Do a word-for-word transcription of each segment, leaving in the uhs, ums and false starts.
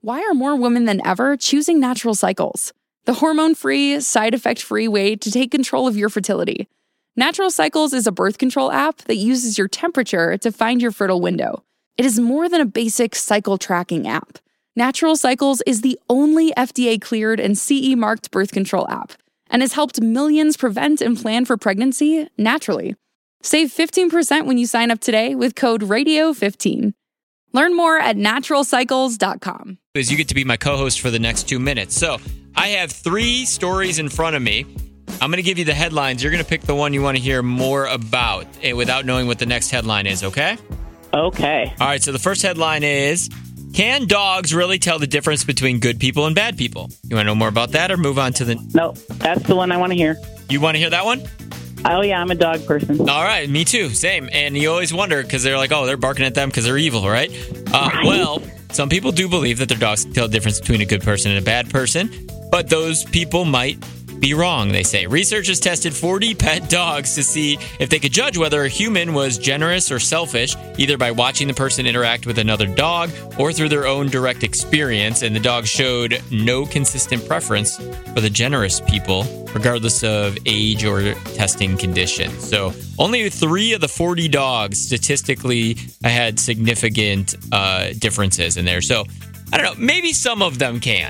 why are more women than ever choosing Natural Cycles? The hormone-free, side-effect-free way to take control of your fertility. Natural Cycles is a birth control app that uses your temperature to find your fertile window. It is more than a basic cycle tracking app. Natural Cycles is the only F D A-cleared and C E-marked birth control app and has helped millions prevent and plan for pregnancy naturally. Save fifteen percent when you sign up today with code radio fifteen. Learn more at natural cycles dot com. Is you get to be my co-host for the next two minutes. So I have three stories in front of me. I'm going to give you the headlines. You're going to pick the one you want to hear more about without knowing what the next headline is, okay? Okay. All right, so the first headline is, can dogs really tell the difference between good people and bad people? You want to know more about that or move on to the... No, that's the one I want to hear. You want to hear that one? Oh, yeah, I'm a dog person. All right, me too. Same. And you always wonder because they're like, oh, they're barking at them because they're evil, right? Uh, right? Well, some people do believe that their dogs can tell the difference between a good person and a bad person, but those people might be wrong, they say. Researchers tested forty pet dogs to see if they could judge whether a human was generous or selfish, either by watching the person interact with another dog or through their own direct experience. And the dogs showed no consistent preference for the generous people, regardless of age or testing conditions. So only three of the forty dogs statistically had significant uh, differences in there. So I don't know, maybe some of them can.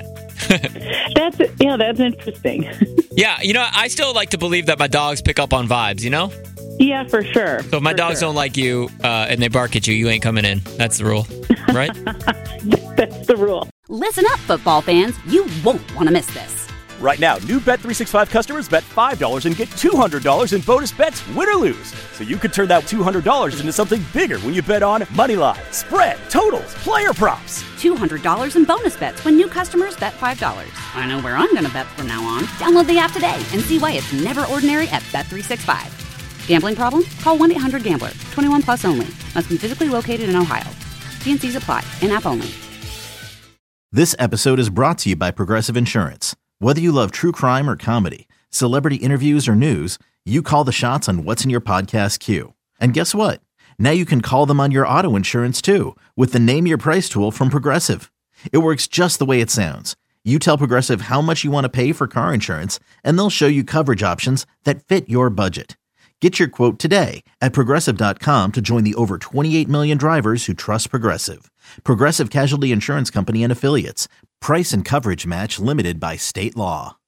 That's yeah, that's interesting. Yeah, you know, I still like to believe that my dogs pick up on vibes, you know? Yeah, for sure. So if my for dogs sure. don't like you uh, and they bark at you, you ain't coming in. That's the rule, right? That's the rule. Listen up, football fans. You won't want to miss this. Right now, new Bet three sixty-five customers bet five dollars and get two hundred dollars in bonus bets, win or lose. So you could turn that two hundred dollars into something bigger when you bet on moneyline, spread, totals, player props. two hundred dollars in bonus bets when new customers bet five dollars. I know where I'm going to bet from now on. Download the app today and see why it's never ordinary at Bet three sixty-five. Gambling problem? Call one eight hundred gambler. twenty-one plus only. Must be physically located in Ohio. T and C's apply. In-app only. This episode is brought to you by Progressive Insurance. Whether you love true crime or comedy, celebrity interviews or news, you call the shots on what's in your podcast queue. And guess what? Now you can call them on your auto insurance too with the Name Your Price tool from Progressive. It works just the way it sounds. You tell Progressive how much you want to pay for car insurance, and they'll show you coverage options that fit your budget. Get your quote today at Progressive dot com to join the over twenty-eight million drivers who trust Progressive. Progressive Casualty Insurance Company and Affiliates. Price and coverage match limited by state law.